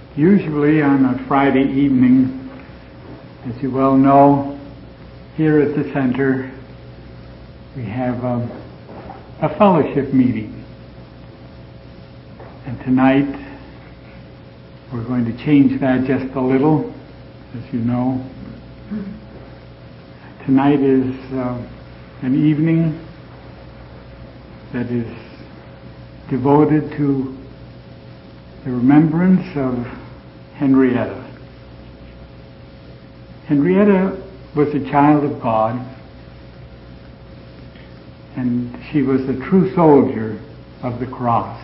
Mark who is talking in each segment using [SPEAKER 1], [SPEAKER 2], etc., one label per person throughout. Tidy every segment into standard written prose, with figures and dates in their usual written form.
[SPEAKER 1] Usually on a Friday evening, as you well know, here at the center, we have a fellowship meeting. And tonight, we're going to change that just a little, as you know. Tonight is an evening that is devoted to the remembrance of Henrietta. Henrietta was a child of God, and she was a true soldier of the cross.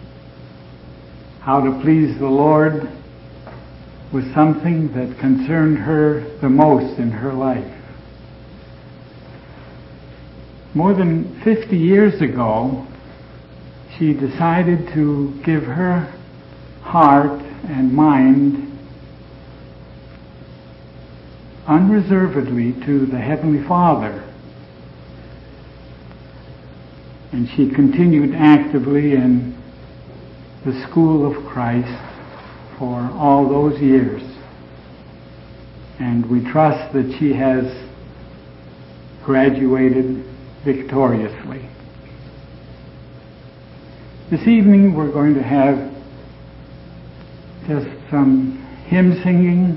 [SPEAKER 1] How to please the Lord was something that concerned her the most in her life. More than 50 years ago, she decided to give her heart and mind unreservedly to the Heavenly Father. And she continued actively in the School of Christ for all those years. And we trust that she has graduated victoriously. This evening we're going to have just some hymn singing,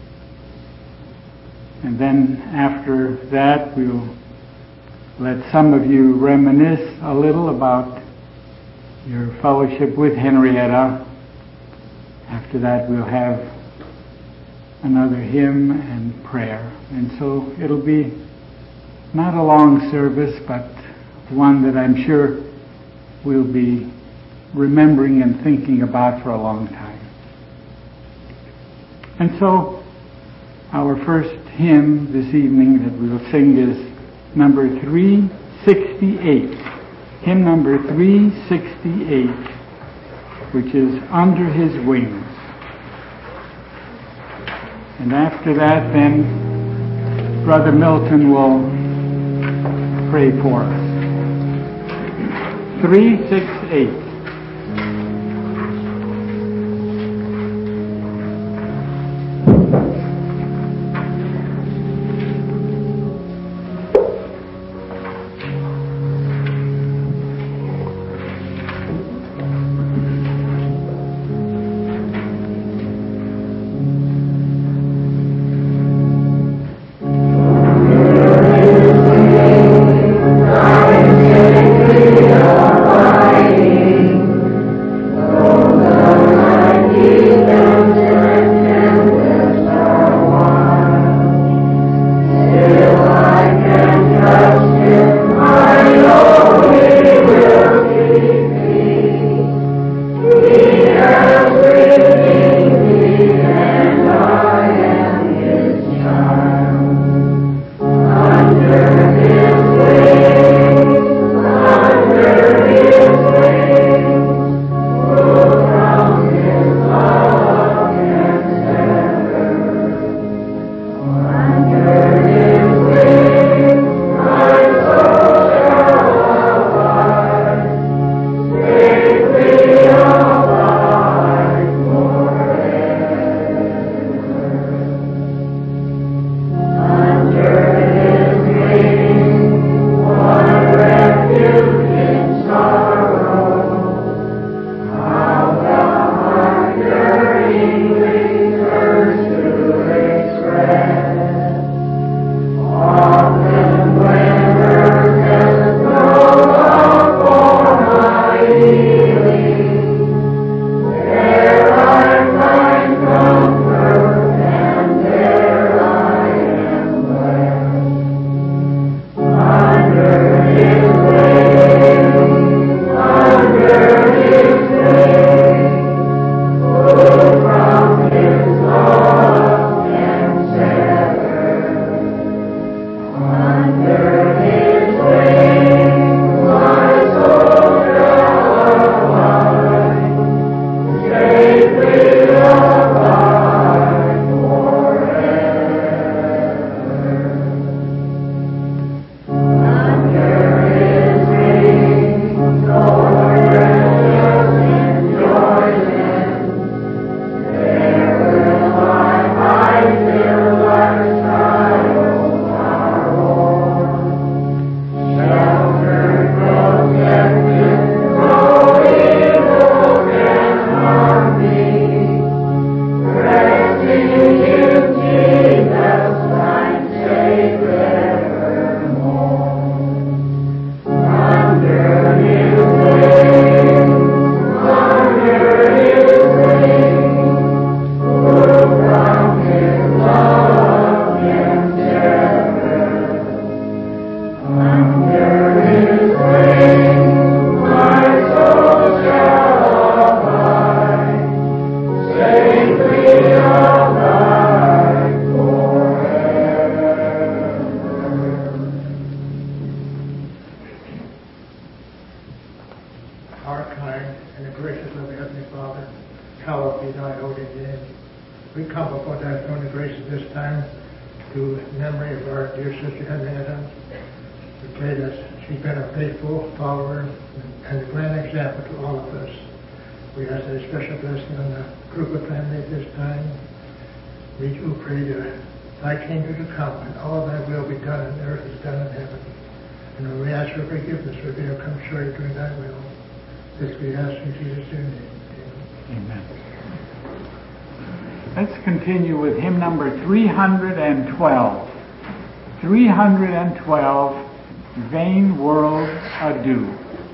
[SPEAKER 1] and then after that we'll let some of you reminisce a little about your fellowship with Henrietta. After that we'll have another hymn and prayer. And so it'll be not a long service, but one that I'm sure we'll be remembering and thinking about for a long time. And so our first hymn this evening that we will sing is number 368. Hymn number 368, which is Under His Wings. And after that, then, Brother Milton will pray for us. 368.
[SPEAKER 2] Bye. gracious, loving Heavenly Father, hallowed be thy holy name. We come before thy throne of grace at this time to memory of our dear sister Henrietta. We pray that she's been a faithful follower and a grand example to all of us. We ask that a special blessing on the Kruger family at this time. We do pray that thy kingdom to come and all thy will be done on earth as done in heaven. And we ask for forgiveness for being come short of doing thy will. This we ask in Jesus' name.
[SPEAKER 1] Amen. Let's continue with hymn number 312. 312, Vain World Adieu.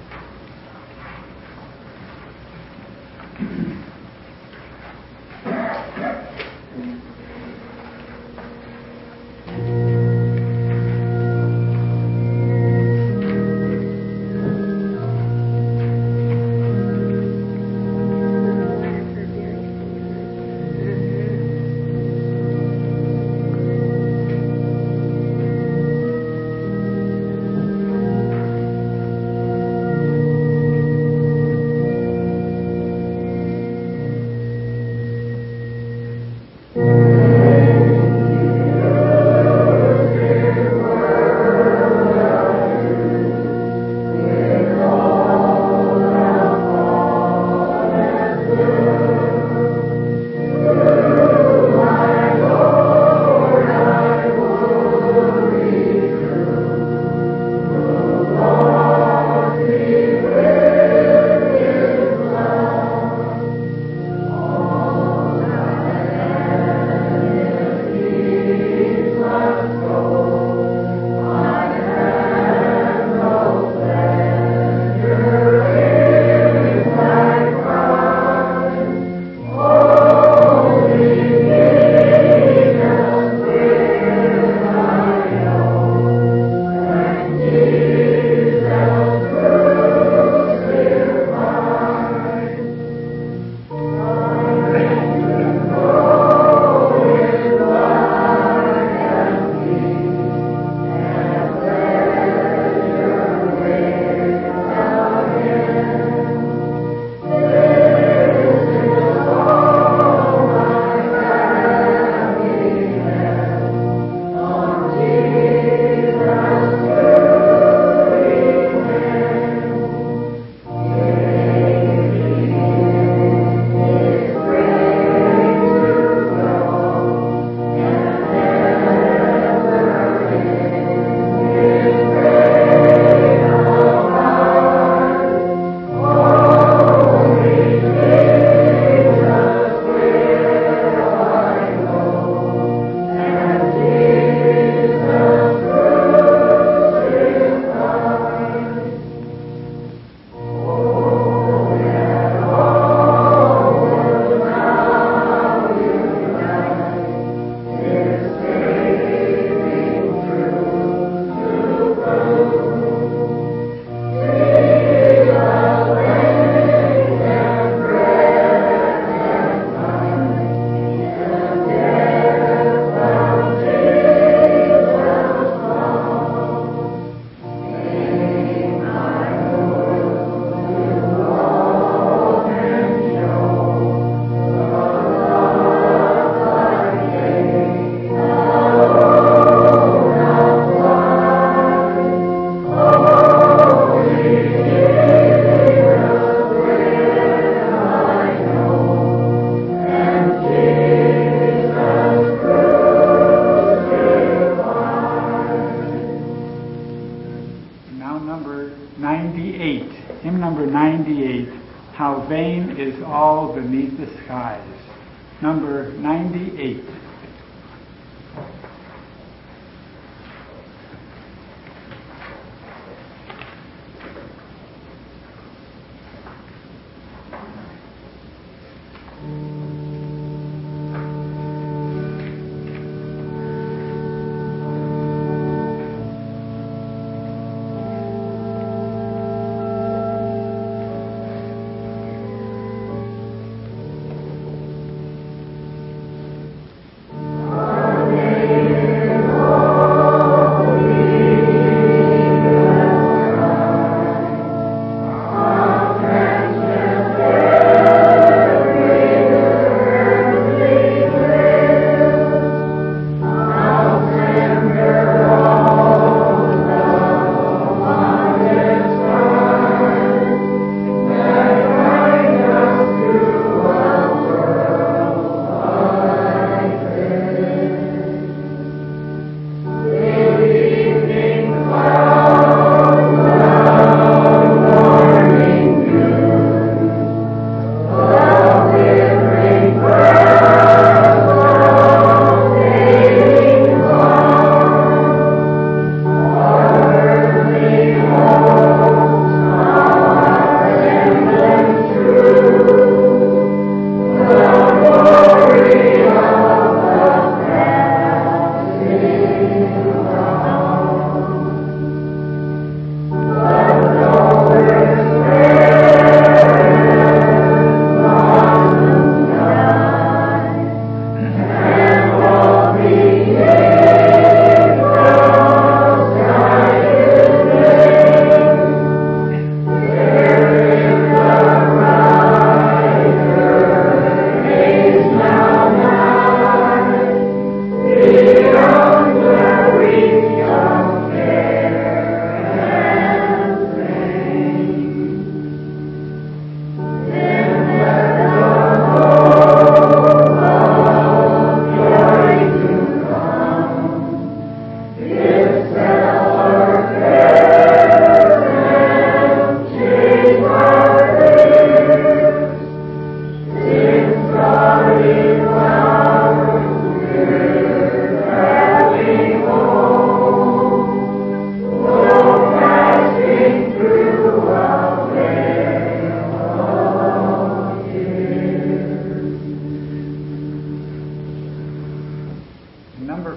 [SPEAKER 1] How vain is all beneath the skies. Number 98.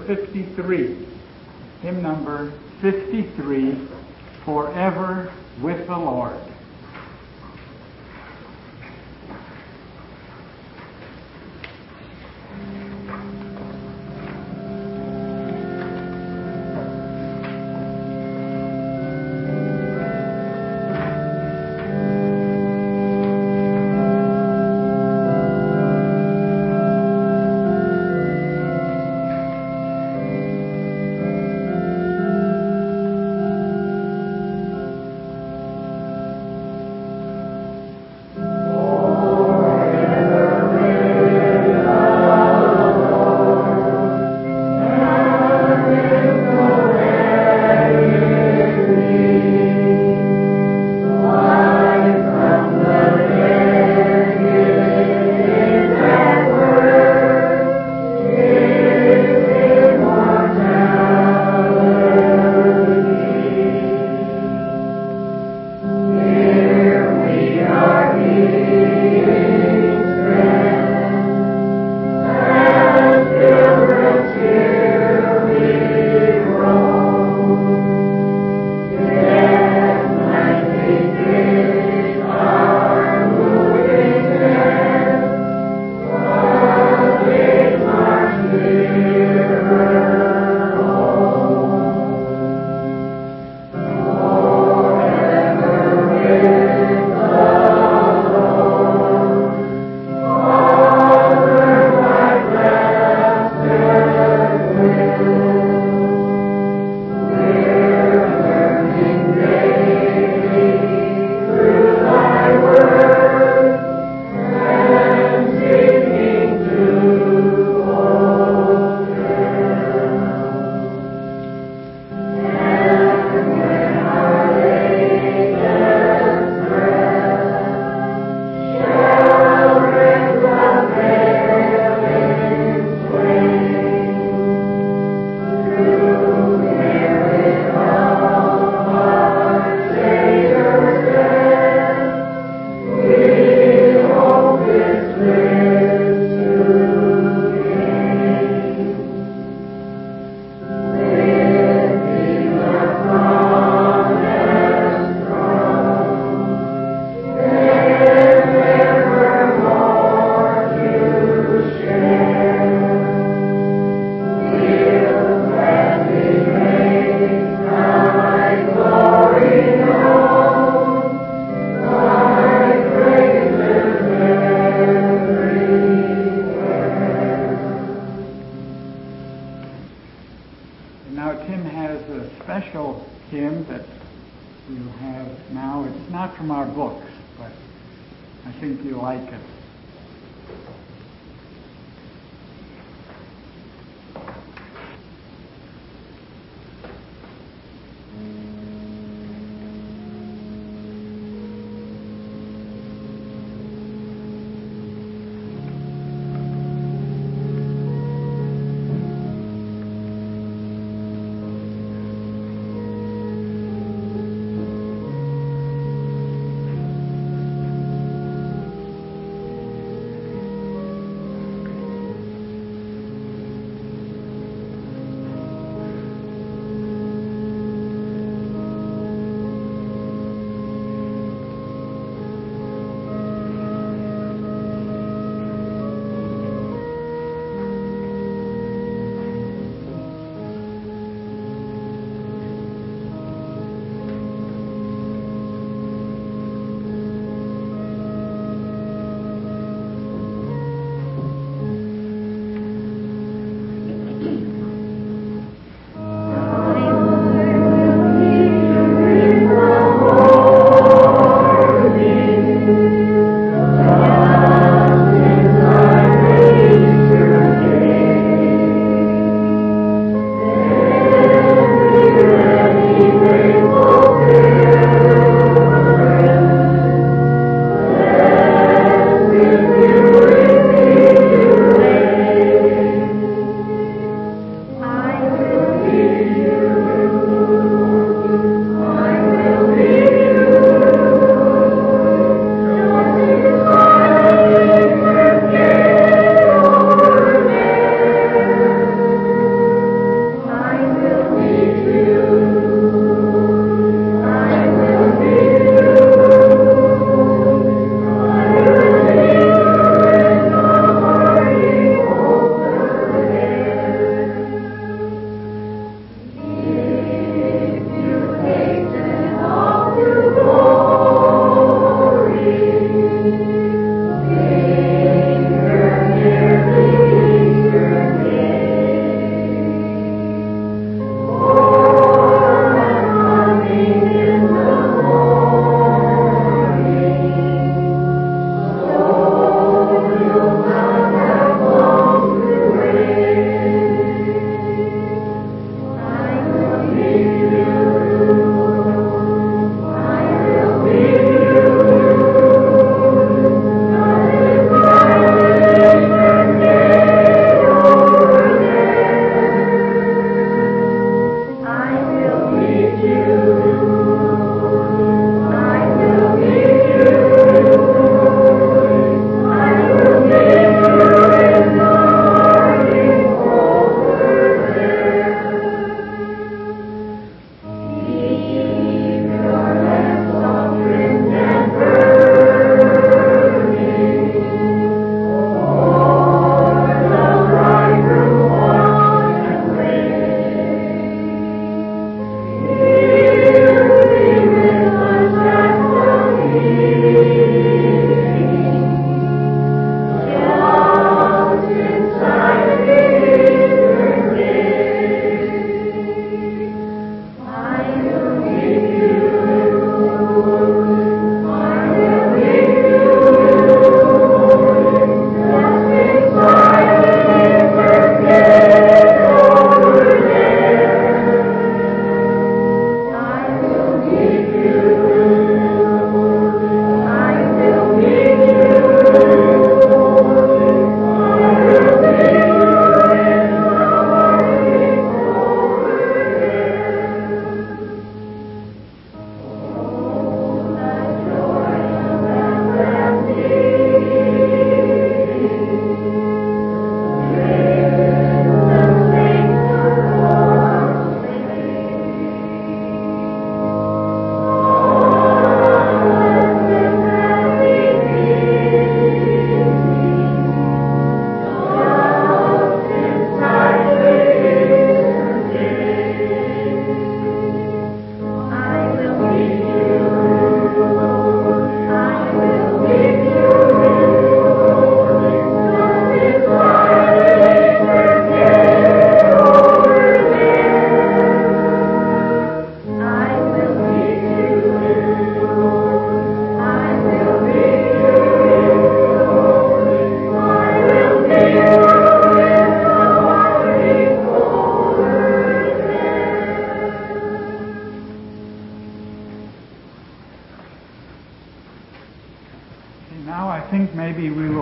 [SPEAKER 1] 53. Hymn number 53, Forever with the Lord. From our books, but I think you like it.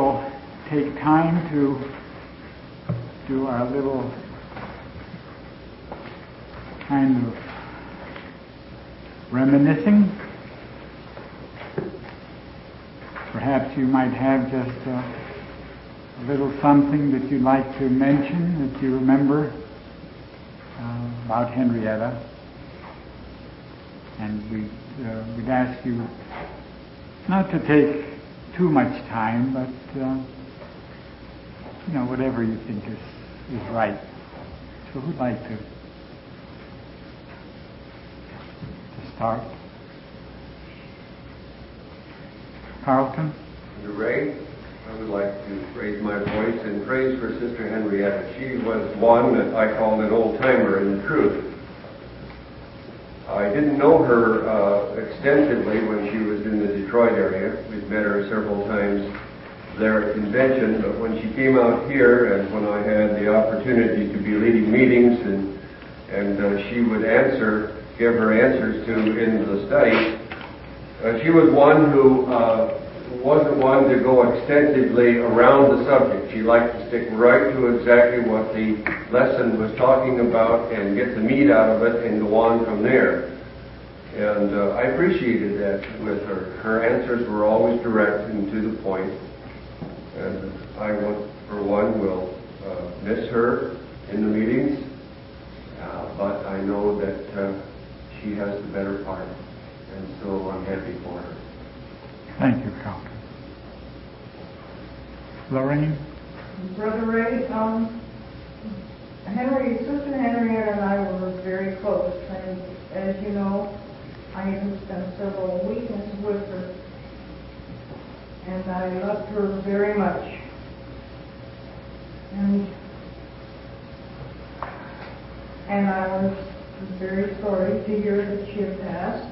[SPEAKER 1] will take time to do our little kind of reminiscing. Perhaps you might have just a little something that you'd like to mention that you remember about Henrietta. And we'd ask you not to take too much time, but whatever you think is right. So who'd like to start? Carlton?
[SPEAKER 3] Mr. Ray, I would like to raise my voice in praise for Sister Henrietta. She was one that I called an old-timer in the truth. I didn't know her extensively when she was in the Detroit area. We've met her several times there at convention, but when she came out here and when I had the opportunity to be leading meetings and she would give her answers in the study, she was one who wasn't one to go extensively around the subject. She liked to stick right to exactly what the lesson was talking about and get the meat out of it and go on from there. And I appreciated that with her. Her answers were always direct and to the point. And I, for one, will miss her in the meetings, but I know that she has the better part. And so I'm happy for her.
[SPEAKER 1] Thank you, Carlton. Lorraine?
[SPEAKER 4] Brother Ray, Sister Henrietta and I were very close, and as you know, I even spent several weekends with her, and I loved her very much. And I was very sorry to hear that she had passed.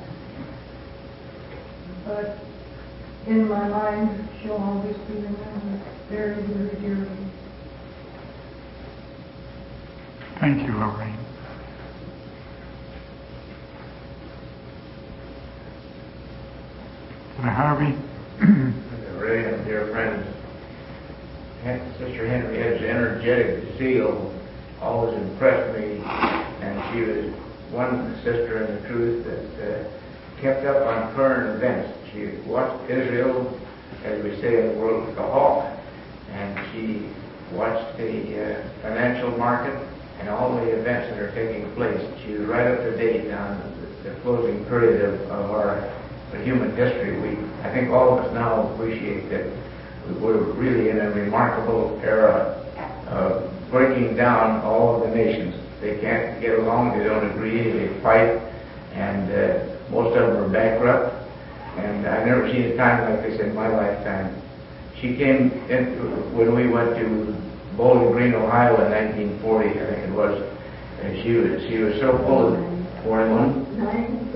[SPEAKER 4] But in my mind, she'll always be remembered very, very dearly.
[SPEAKER 1] Thank you, Lorraine. Brother Harvey?
[SPEAKER 5] Ray and dear friends, Sister Henrietta's energetic zeal always impressed me, and she was one sister in the truth that kept up on current events. She watched Israel, as we say in the world, like a hawk, and she watched the financial market and all the events that are taking place. She was right up to date on the closing period of our human history. I think all of us now appreciate that we're really in a remarkable era of breaking down all of the nations. They can't get along, they don't agree, they fight, and most of them are bankrupt. And I've never seen a time like this in my lifetime. She came in when we went to Bowling Green, Ohio in 1940, I think it was. And she was so full of 41?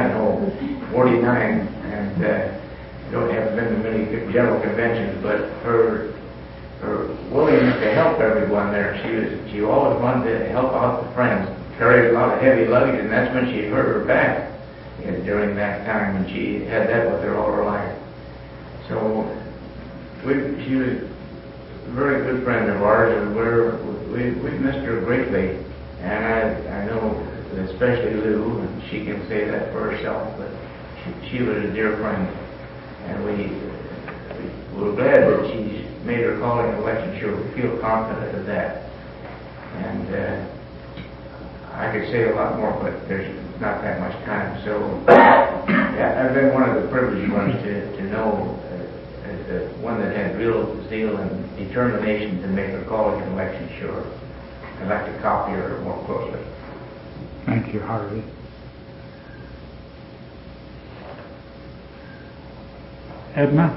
[SPEAKER 5] 49. And I haven't been to many general conventions, but her willingness to help everyone there. She always wanted to help out the friends. Carried a lot of heavy luggage, and that's when she hurt her back during that time, and she had that with her all her life. So she was a very good friend of ours, and we missed her greatly. And I know, especially Lou, and she can say that for herself, but she was a dear friend, and we were glad that she made her calling and election sure. We feel confident of that. And I could say a lot more, but there's not that much time. So yeah, I've been one of the privileged ones to know one that had real zeal and determination to make her calling and election sure. I'd like to copy her more closely.
[SPEAKER 1] Thank you, Harvey. Edna?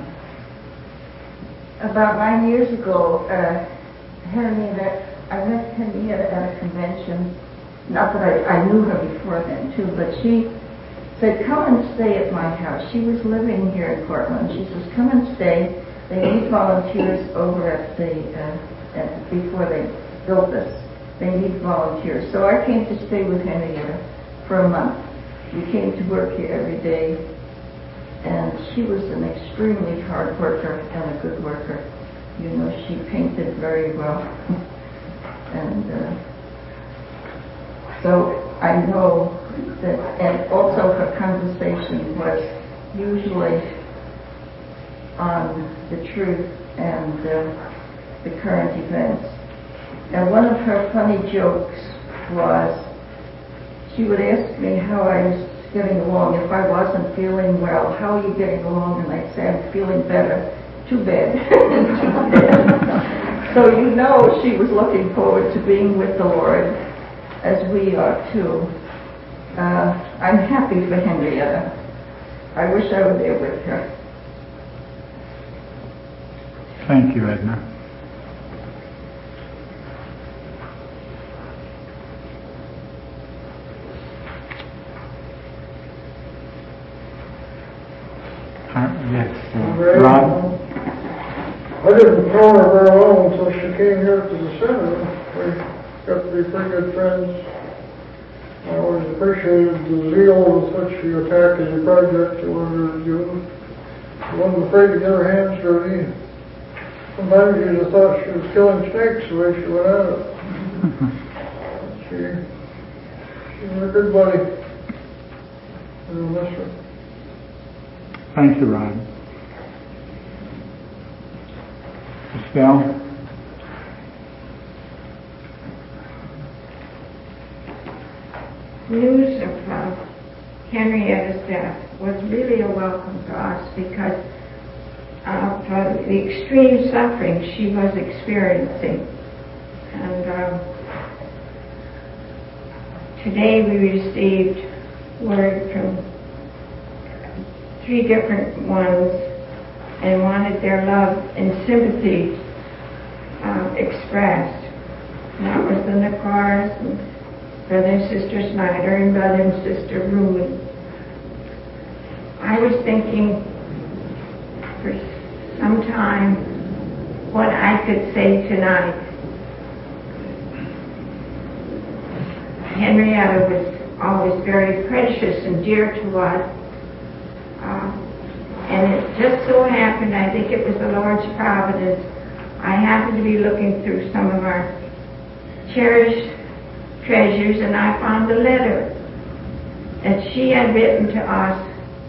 [SPEAKER 6] About 9 years ago, I met Henrietta at a convention. Not that I knew her before then, too, but she said, come and stay at my house. She was living here in Portland. She says, come and stay. They need volunteers over at before they built this. They need volunteers. So I came to stay with Henrietta for a month. We came to work here every day, and she was an extremely hard worker and a good worker. You know, she painted very well. And so I know that, and also her conversation was usually on the truth and the current events. And one of her funny jokes was, she would ask me how I was getting along. If I wasn't feeling well, how are you getting along? And I'd say, I'm feeling better. Too bad. So you know she was looking forward to being with the Lord, as we are too. I'm happy for Henrietta. I wish I were there with her.
[SPEAKER 1] Thank you, Edna. Yes, Ron?
[SPEAKER 2] I didn't know her very well until she came here to the center. We got to be pretty good friends. I always appreciated the zeal with which she attacked any project she wanted her to do. She wasn't afraid to get her hands dirty. Sometimes you just thought she was killing snakes the way she went at it. She was a good buddy. And I'll miss her.
[SPEAKER 1] Thank you, Ron. Estelle?
[SPEAKER 7] News of Henrietta's death was really a welcome to us because of the extreme suffering she was experiencing. And today we received word from 3 different ones and wanted their love and sympathy expressed. And that was the Nakars, and Brother and Sister Snyder, and Brother and Sister Ruman. I was thinking for some time what I could say tonight. Henrietta was always very precious and dear to us. And it just so happened, I think it was the Lord's providence, I happened to be looking through some of our cherished treasures, and I found a letter that she had written to us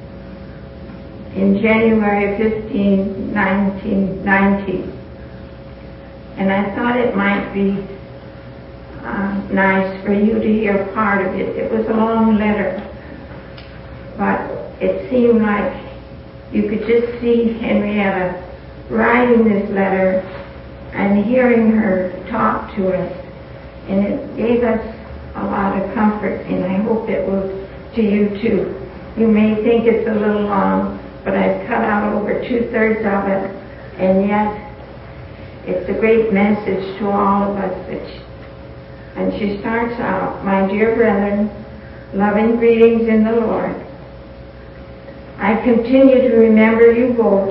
[SPEAKER 7] in January 15, 1990. And I thought it might be nice for you to hear part of it. It was a long letter, but it seemed like you could just see Henrietta writing this letter and hearing her talk to us. And it gave us a lot of comfort, and I hope it will to you too. You may think it's a little long, but I've cut out over 2/3 of it, and yet it's a great message to all of us. And she starts out, "My dear brethren, loving greetings in the Lord. I continue to remember you both.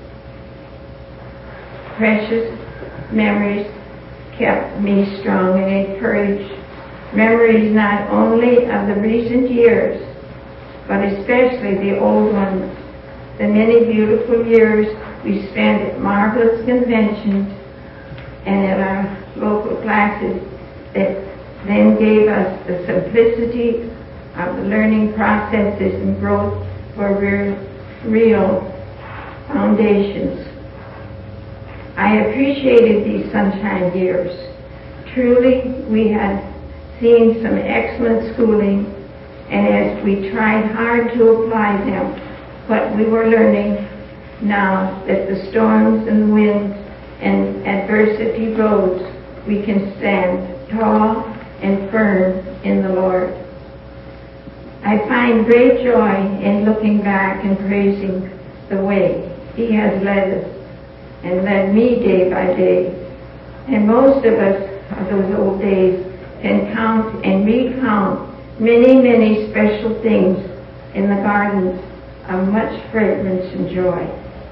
[SPEAKER 7] Precious memories kept me strong and encouraged. Memories not only of the recent years, but especially the old ones. The many beautiful years we spent at marvelous conventions and at our local classes that then gave us the simplicity of the learning processes and growth for real foundations. I appreciated these sunshine years. Truly, we had seen some excellent schooling, and as we tried hard to apply them, what we were learning now that the storms and winds and adversity roads, we can stand tall and firm in the Lord. I find great joy in looking back and praising the way He has led us and led me day by day. And most of us of those old days can count and recount many, many special things in the gardens of much fragrance and joy.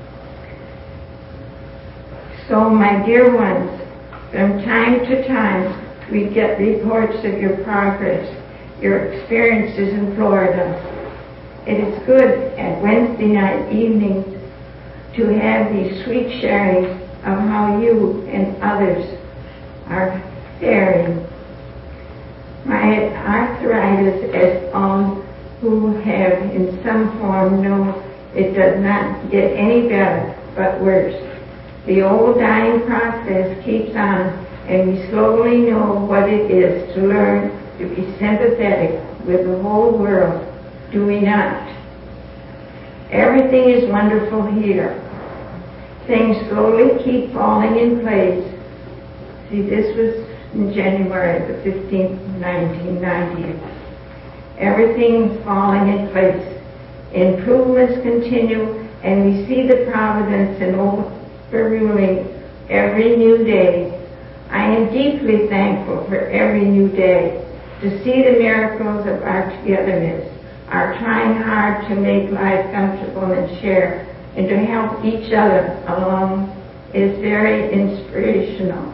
[SPEAKER 7] So, my dear ones, from time to time, we get reports of your progress, your experiences in Florida. It is good at Wednesday night evenings to have these sweet sharings of how you and others are faring. My arthritis, as all who have in some form know, it does not get any better, but worse. The old dying process keeps on, and we slowly know what it is to learn to be sympathetic with the whole world, do we not? Everything is wonderful here. Things slowly keep falling in place. See, this was in January the 15th, 1990. Everything is falling in place. Improvements continue, and we see the providence and overruling every new day. I am deeply thankful for every new day, to see the miracles of our togetherness, our trying hard to make life comfortable and share, and to help each other along is very inspirational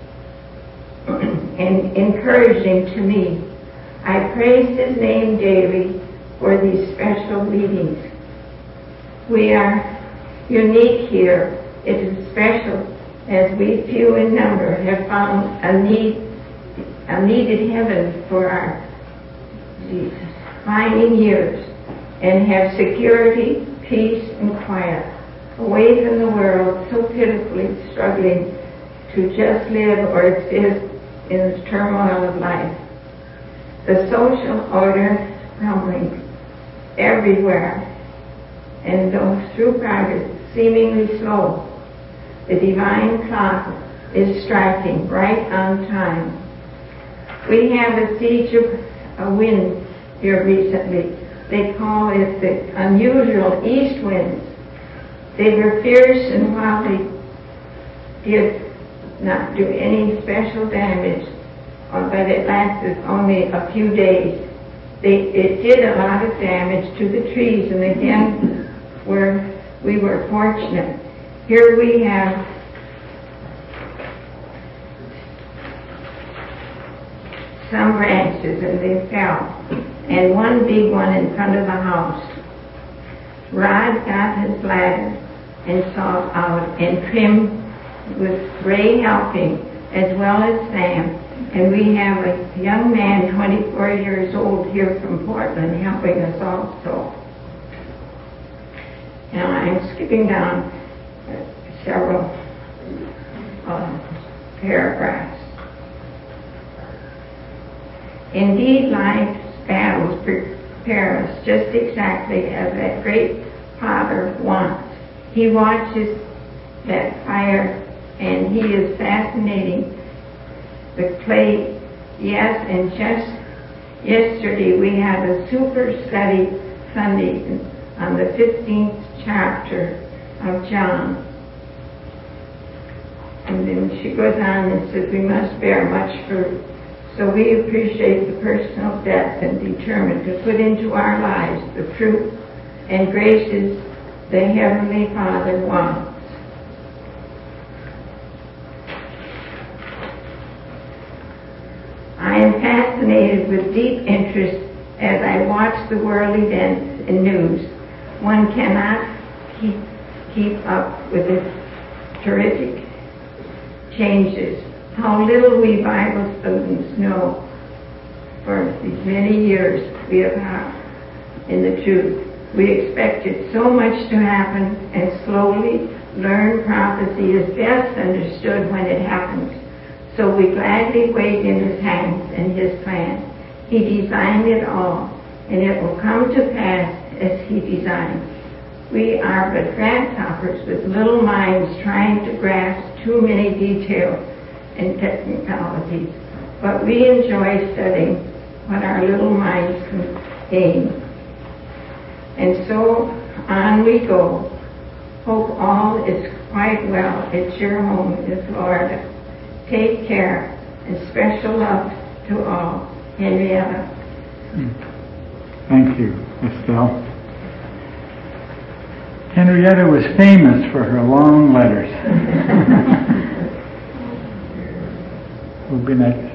[SPEAKER 7] and encouraging to me. I praise His name daily for these special meetings. We are unique here. It is special, as we few in number have found a needed heaven for our declining years, and have security, peace, and quiet, away from the world so pitifully struggling to just live or exist in the turmoil of life. The social order crumbling everywhere, and though through progress seemingly slow, the divine clock is striking right on time. We have a siege of a wind here recently. They call it the unusual east winds. They were fierce, and while they did not do any special damage, but it lasted only a few days, it did a lot of damage to the trees, and again, we were fortunate. Here we have some branches, and they fell, and one big one in front of the house. Rod got his ladder and sawed out and trimmed, with Ray helping, as well as Sam. And we have a young man, 24 years old, here from Portland, helping us also. Now I'm skipping down several paragraphs. Indeed, life's battles prepare us just exactly as that great Father wants. He watches that fire, and He is fascinating the clay. Yes, and just yesterday we had a super study Sunday on the 15th chapter of John. And then she goes on and says, we must bear much fruit. So we appreciate the personal depth and determined to put into our lives the fruit and graces the Heavenly Father wants. I am fascinated with deep interest as I watch the world events and news. One cannot keep up with the terrific changes. How little we Bible students know for these many years we have had in the truth. We expected so much to happen and slowly learn prophecy is best understood when it happens. So we gladly wait in His hands and His plan. He designed it all, and it will come to pass as He designed. We are but grasshoppers with little minds trying to grasp too many details and technicalities, but we enjoy studying what our little minds contain. And so on we go. Hope all is quite well at your home in Florida. Take care, and special love to all. Henrietta.
[SPEAKER 1] Thank you, Estelle. Henrietta was famous for her long letters. Who'll be next?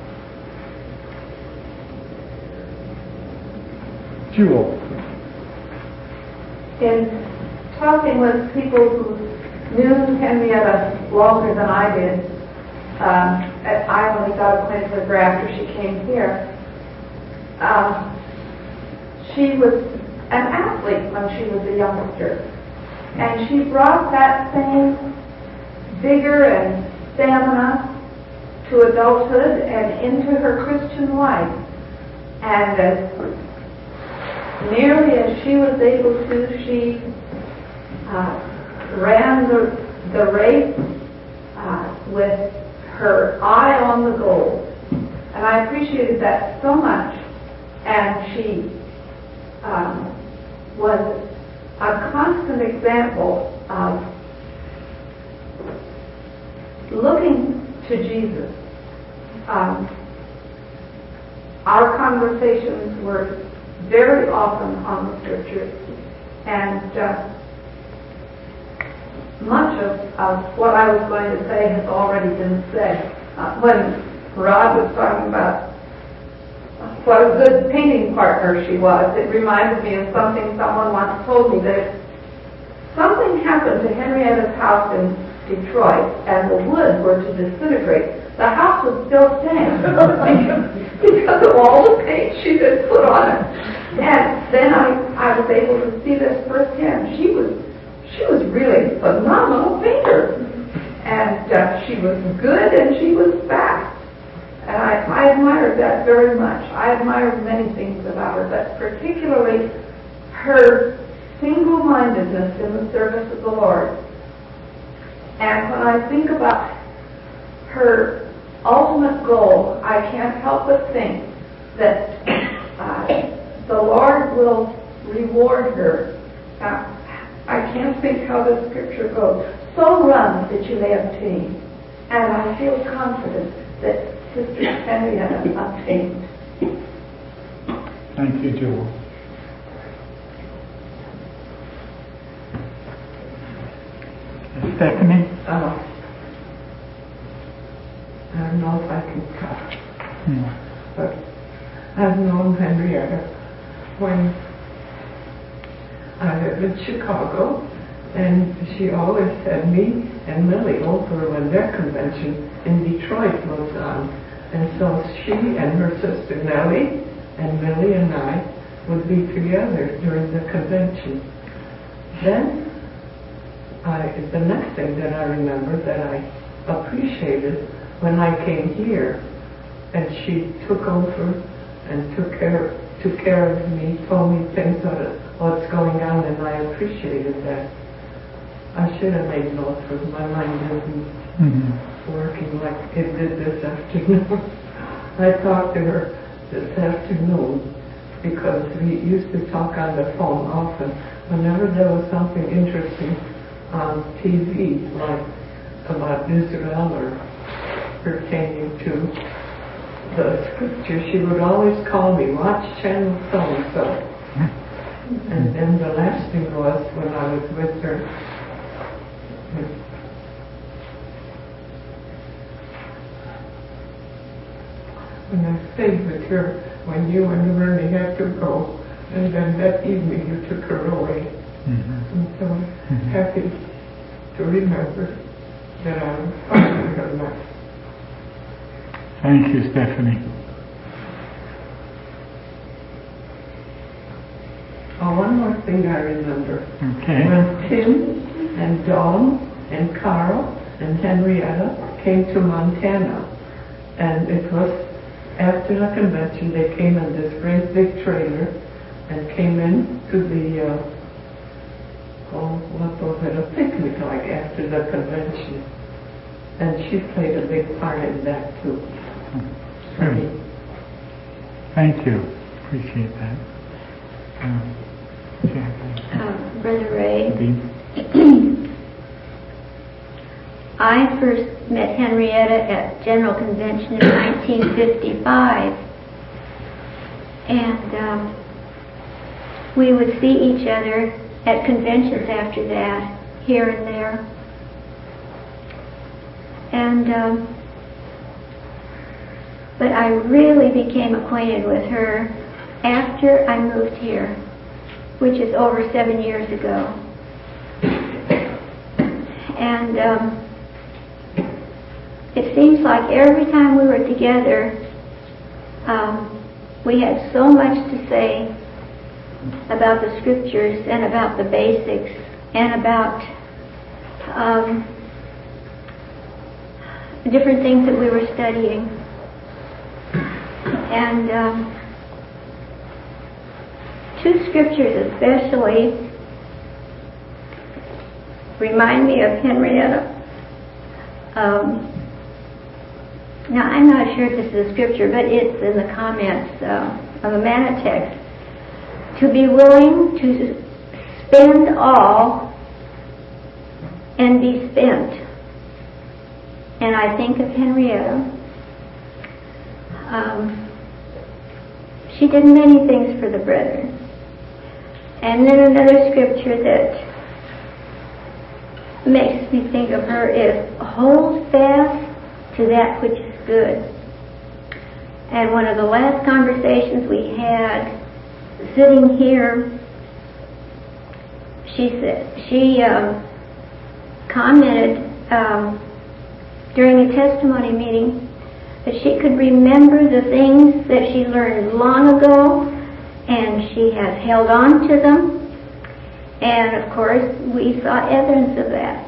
[SPEAKER 1] Jewel.
[SPEAKER 8] In talking with people who knew Henrietta longer than I did. I only got acquainted with her after she came here. She was an athlete when she was a youngster, and she brought that same vigor and stamina to adulthood and into her Christian life. And as nearly as she was able to, she ran the race with her eye on the goal. And I appreciated that so much. And she was a constant example of looking to Jesus. Our conversations were very often on the Scriptures, and much of what I was going to say has already been said. When Rod was talking about what a good painting partner she was, it reminded me of something someone once told me, that something happened to Henrietta's house in Detroit and the wood were to disintegrate, the house would still stand because of all the paint she had put on it. And then I was able to see this firsthand. She was really a phenomenal painter, and she was good and she was fast. And I admired that very much. I admired many things about her, but particularly her single-mindedness in the service of the Lord. And when I think about her ultimate goal, I can't help but think that the Lord will reward her. I can't think how the Scripture goes. So run that you may obtain. And I feel confident that Sister Henrietta obtained.
[SPEAKER 1] Thank you, Joel. Stephanie?
[SPEAKER 9] I don't know if I can talk, but I've known Henrietta when I lived in Chicago, and she always had me and Millie over when their convention in Detroit was on. And so she and her sister Nellie and Millie and I would be together during the convention. Then the next thing that I remember that I appreciated when I came here, and she took over and took care of me, told me things about what's going on, and I appreciated that. I should have made notes, because my mind isn't working like it did this afternoon. I talked to her this afternoon because we used to talk on the phone often. Whenever there was something interesting on TV, like about Israel or pertaining to the Scripture, she would always call me, watch channel so-and-so. And then the last thing was when I was with her, when I stayed with her when you and Ernie had to go, and then that evening you took her away. I'm so happy to remember that I was following her life.
[SPEAKER 1] Thank you, Stephanie.
[SPEAKER 9] Oh, one more thing I remember.
[SPEAKER 1] Okay.
[SPEAKER 9] When Tim and Dawn and Carl and Henrietta came to Montana, and it was after the convention, they came in this great big trailer and came in to the, what was it, a picnic like after the convention. And she played a big part in that too.
[SPEAKER 1] Good. Thank you. Appreciate that.
[SPEAKER 7] Brother Ray, I first met Henrietta at General Convention in 1955, and we would see each other at conventions after that, here and there. And but I really became acquainted with her after I moved here, which is over 7 years ago. And it seems like every time we were together, we had so much to say about the scriptures and about the basics and about different things that we were studying. And two scriptures especially remind me of Henrietta. Now, I'm not sure if this is a scripture, but it's in the comments of a Manna text. To be willing to spend all and be spent. And I think of Henrietta. She did many things for the brethren. And then another scripture that makes me think of her is, hold fast to that which is good. And one of the last conversations we had sitting here, she commented during a testimony meeting that she could remember the things that she learned long ago, and she has held on to them. And of course, we saw evidence of that.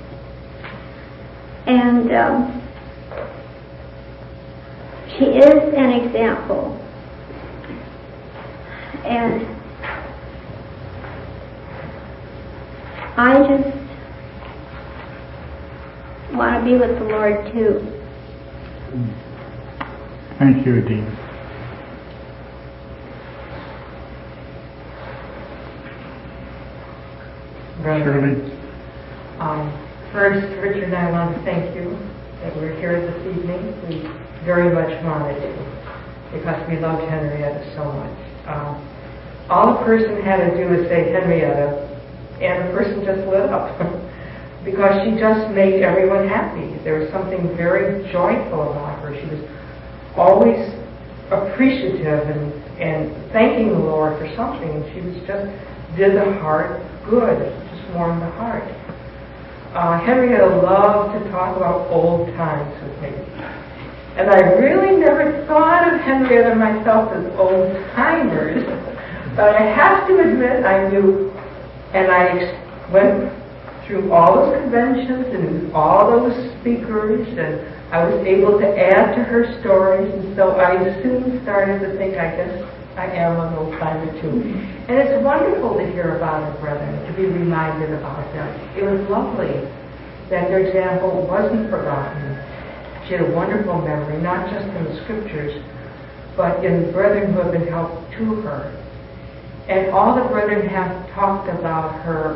[SPEAKER 7] And she is an example. And I just want to be with the Lord too.
[SPEAKER 1] Thank you, Dean. Shirley.
[SPEAKER 9] First, Richard and I want to thank you that we're here this evening. We very much wanted to, because we loved Henrietta so much. All a person had to do was say Henrietta, and the person just lit up. Because she just made everyone happy. There was something very joyful about her. She was always appreciative and thanking the Lord for something. And she was just did the heart good, just warmed the heart. Henrietta loved to talk about old times with me. And I really never thought of Henrietta myself as old timers. But I have to admit I knew, and I went through all those conventions and all those speakers, and I was able to add to her stories, and so I soon started to think, I guess I am an old timer too. And it's wonderful to hear about her brethren, to be reminded about them. It was lovely that their example wasn't forgotten. She had a wonderful memory, not just in the scriptures, but in the brethren who have been helped to her. And all the brethren have talked about her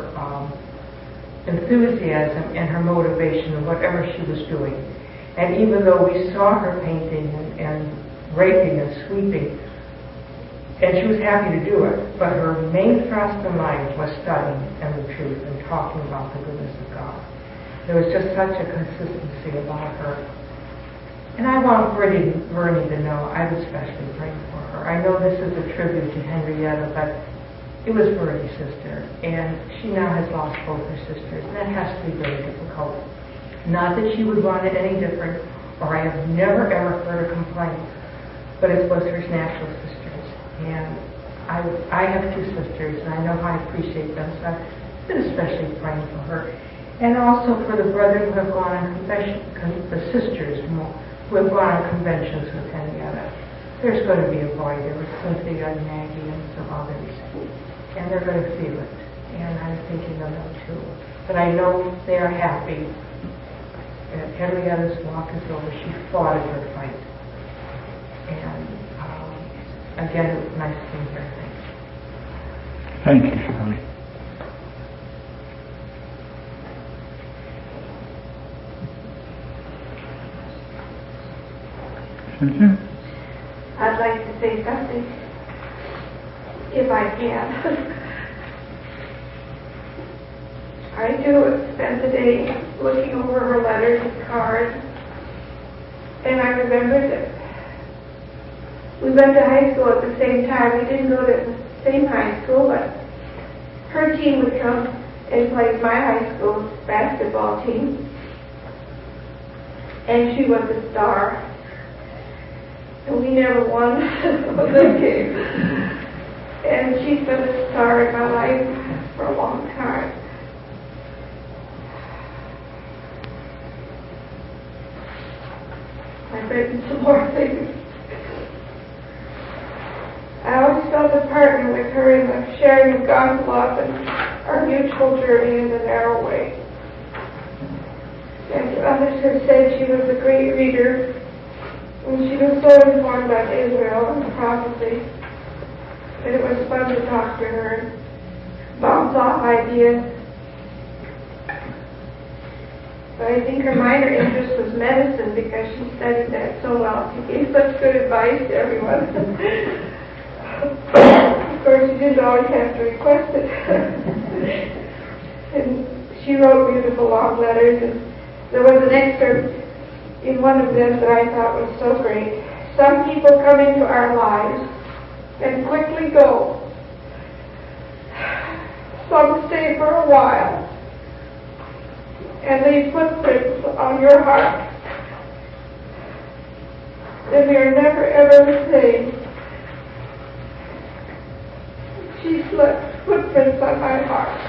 [SPEAKER 9] enthusiasm and her motivation in whatever she was doing. And even though we saw her painting and raking and sweeping, and she was happy to do it, but her main thrust in life was studying and the truth and talking about the goodness of God. There was just such a consistency about her. And I want Bernie to know I was especially praying for her. I know this is a tribute to Henrietta, but it was Bernie's sister, and she now has lost both her sisters, and that has to be very difficult. Not that she would want it any different, or I have never ever heard a complaint, but it was her natural sisters. And I have two sisters, and I know how I appreciate them, so I've been especially praying for her. And also for the brethren who have gone on the sisters who have gone on conventions with Henrietta. There's going to be a boy there with Cynthia and Maggie and some others. And they're going to feel it. And I'm thinking of them too. But I know they are happy that Henrietta's walk is over. She fought a good fight. And again, it was nice being here.
[SPEAKER 1] Thank you, Shirley. Cynthia?
[SPEAKER 8] I'd like to say something, if I can. I do spend the day looking over her letters and cards, and I remember that we went to high school at the same time. We didn't go to the same high school, but her team would come and play my high school basketball team. and she was a star. And we never won the game. And she's been a star in my life for a long time. I've written some more things. I always felt a partner with her in the sharing of God's love and our mutual journey in the narrow way. And others have said she was a great reader, and she was so informed about Israel and prophecy that it was fun to talk to her and bounce off ideas. But I think her minor interest was medicine because she studied that so well. She gave such good advice to everyone. Of course, you didn't always have to request it. And she wrote beautiful long letters, and there was an excerpt in one of them that I thought was so great. Some people come into our lives and quickly go. Some stay for a while and leave footprints on your heart. And we are never ever the same. She's left footprints on my heart.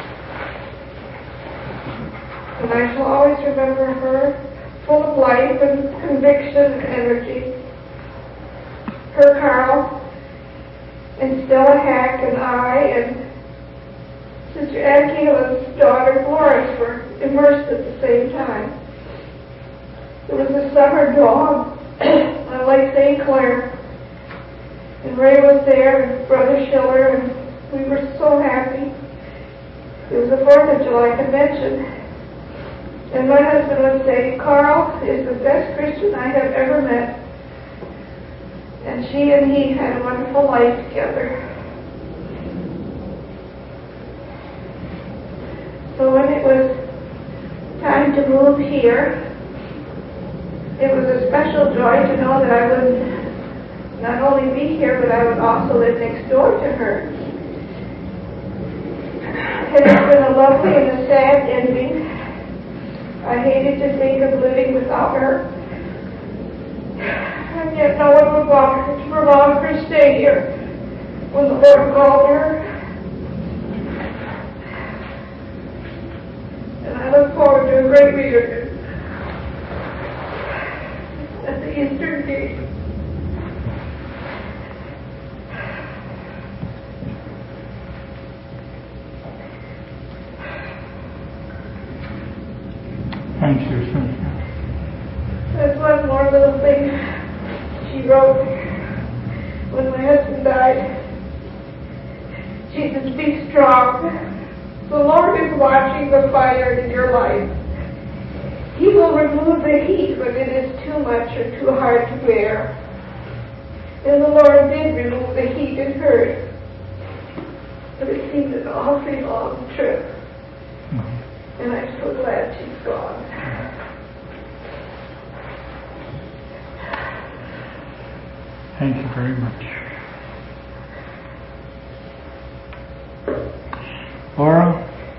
[SPEAKER 8] And I shall always remember her full of life and conviction and energy. Her Carl and Stella Hack and I and Sister Ann Keelan's daughter Florence were immersed at the same time. It was a summer dawn on Lake St. Clair, and Ray was there and Brother Schiller, and we were so happy. It was the 4th of July convention, and my husband would say, Carl is the best Christian I have ever met, and she and he had a wonderful life together. So when it was time to move here, it was a special joy to know that I would not only be here, but I would also live next door to her. It has been a lovely and a sad ending. I hated to think of living without her. And yet no one would want her to prolong her stay here when the Lord called her. And I look forward to a great reunion at the Eastern Gate.
[SPEAKER 1] Thank you, sister.
[SPEAKER 8] There's one more little thing she wrote when my husband died. She says, be strong. The Lord is watching the fire in your life. He will remove the heat when it is too much or too hard to bear. And the Lord did remove the heat in her. But it seemed an awfully long trip. And I'm so glad she's gone.
[SPEAKER 1] Thank you very much. Laura?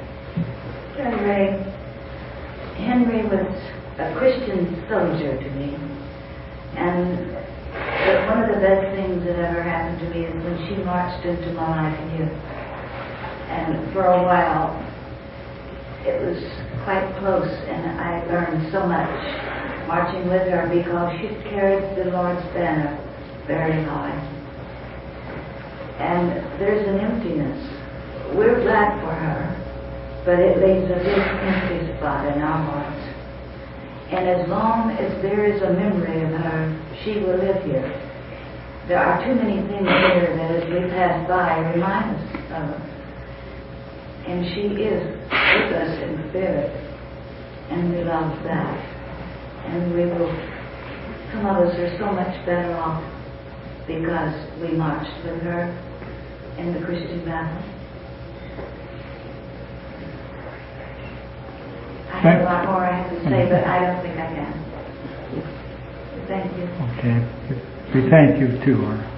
[SPEAKER 10] Henry was a Christian soldier to me. And one of the best things that ever happened to me is when she marched into my life here. And for a while, it was quite close, and I learned so much marching with her because she carried the Lord's banner very high. And there's an emptiness. We're glad for her, but it leaves a big empty spot in our hearts. And as long as there is a memory of her, she will live here. There are too many things here that as we pass by remind us of her. And she is with us in spirit, and we love that. And we will, some of us are so much better off because we marched with her in the Christian battle. I have a lot more I have to say, but I don't think I can. Thank you.
[SPEAKER 1] Okay. We thank you too, Laura.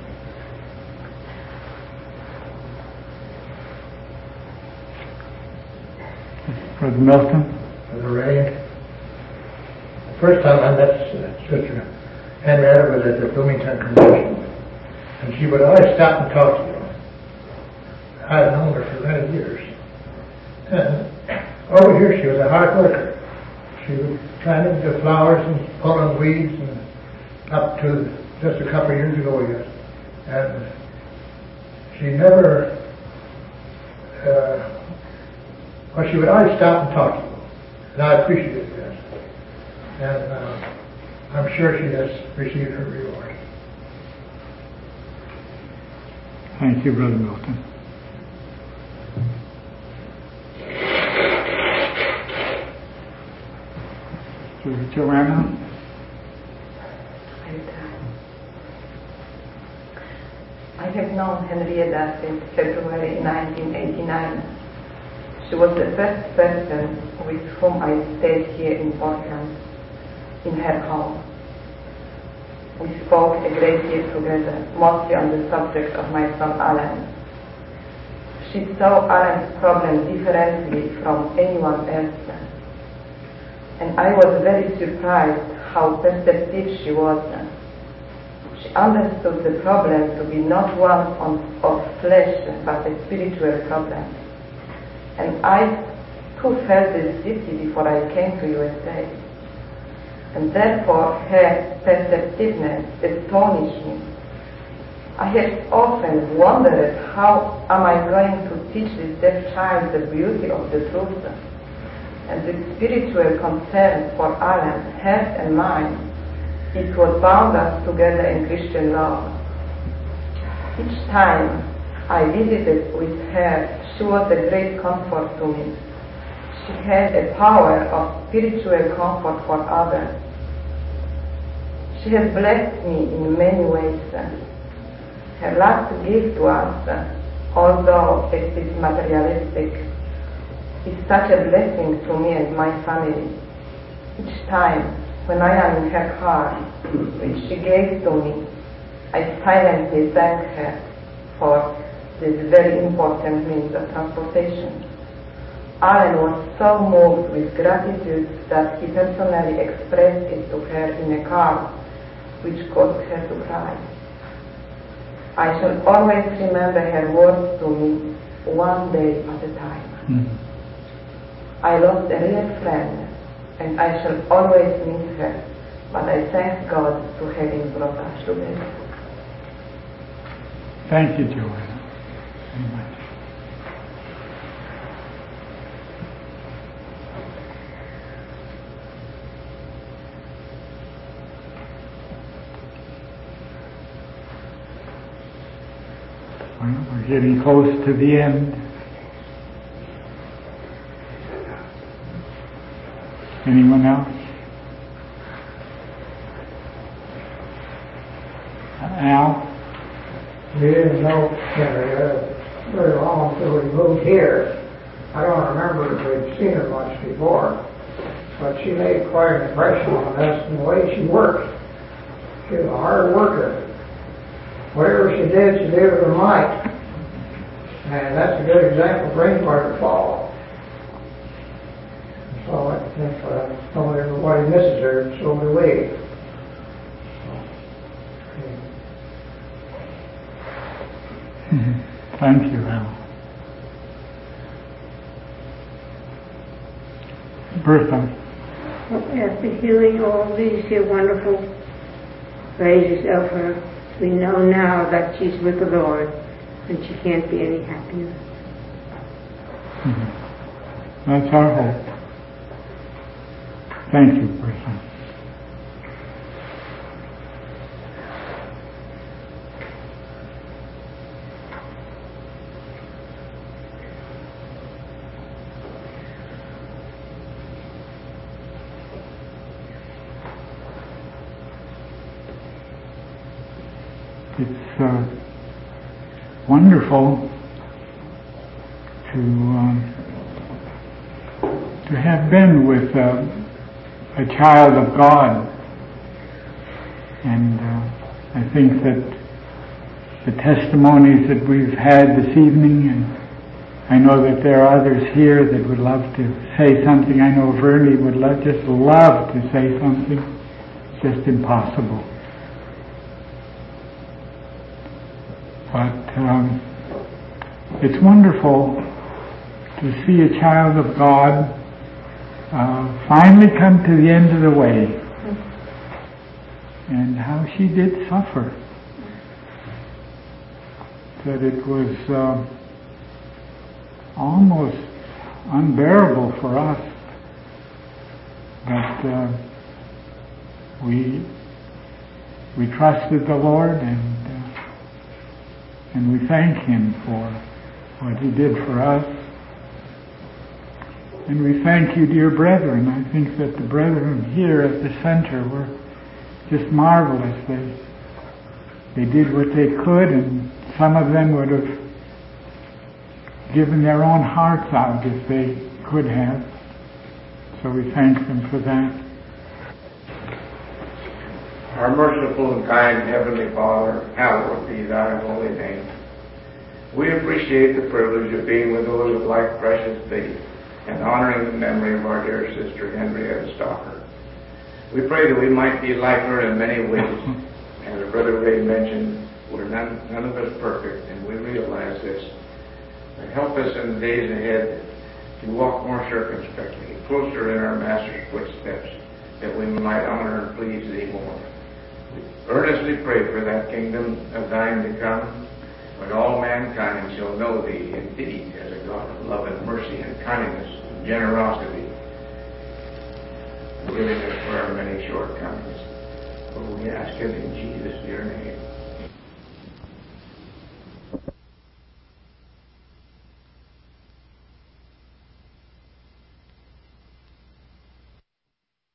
[SPEAKER 1] Brother Milton?
[SPEAKER 2] Brother Ray, first time I met Sister Henrietta was at the Bloomington Convention, and she would always stop and talk to you. I've known her for many years. And over here she was a hard worker. She was planting the flowers and pulling weeds and up to just a couple of years ago yet. And she never, well, she would always stop and talk to you. And I appreciated that. And I'm sure she has received her reward.
[SPEAKER 1] Thank you, Brother Milton. Joanna?
[SPEAKER 8] I have known Henrietta since February 1989. She was the first person with whom I stayed here in Portland, in her home. We spoke a great deal together, mostly on the subject of my son Alan. She saw Alan's problem differently from anyone else. And I was very surprised how perceptive she was. She understood the problem to be not one of flesh, but a spiritual problem. And I too felt this deeply before I came to USA. And therefore her perceptiveness astonished me. I have often wondered how am I going to teach this deaf child the beauty of the truth. And the spiritual concern for Alan, heart and mind, it would bound us together in Christian love. Each time I visited with her, she was a great comfort to me. She had a power of spiritual comfort for others. She has blessed me in many ways. Her love to give to us, although it is materialistic, is such a blessing to me and my family. Each time when I am in her car, which she gave to me, I silently thank her for this very important means of transportation. Alan was so moved with gratitude that he personally expressed it to her in a car, which caused her to cry. I shall always remember her words to me, one day at a time.
[SPEAKER 1] Mm-hmm.
[SPEAKER 8] I lost a real friend, and I shall always miss her, but I thank God to having brought us together.
[SPEAKER 1] Thank you, Joanna. Amen. Well, we're getting close to the end. Anyone else? Al?
[SPEAKER 2] We didn't know Henrietta very long until we moved here. I don't remember if we'd seen her much before, but she made quite an impression on us in the way she worked. She was a hard worker. Whatever she did with her might. And that's a good example for anybody to follow. So I think everybody misses her, so do we.
[SPEAKER 1] Thank you, Al. Bertha.
[SPEAKER 7] After hearing all these here wonderful praises of her, we know now that she's with the Lord and she can't be any happier.
[SPEAKER 1] Mm-hmm. That's our hope. Thank you, Bertha. It's wonderful to have been with a child of God, and I think that the testimonies that we've had this evening and I know that there are others here that would love to say something. I know Vernie would just love to say something. It's just impossible. But it's wonderful to see a child of God finally come to the end of the way. And how she did suffer. That it was almost unbearable for us. But we trusted the Lord, and we thank Him for what He did for us. And we thank you, dear brethren. I think that the brethren here at the center were just marvelous. They did what they could, and some of them would have given their own hearts out if they could have. So we thank them for that.
[SPEAKER 5] Our merciful and kind Heavenly Father, hallowed be thy holy name. We appreciate the privilege of being with those of like precious faith and honoring the memory of our dear sister Henrietta Stocker. We pray that we might be like her in many ways. As Brother Ray mentioned, we're none of us perfect, and we realize this. But help us in the days ahead to walk more circumspectly, closer in our Master's footsteps, that we might honor and please Thee more. We earnestly pray for that kingdom of Thine to come, when all mankind shall know Thee indeed as a God of love and mercy and kindness and generosity, forgiving us for our many shortcomings. For we ask it in Jesus' dear name.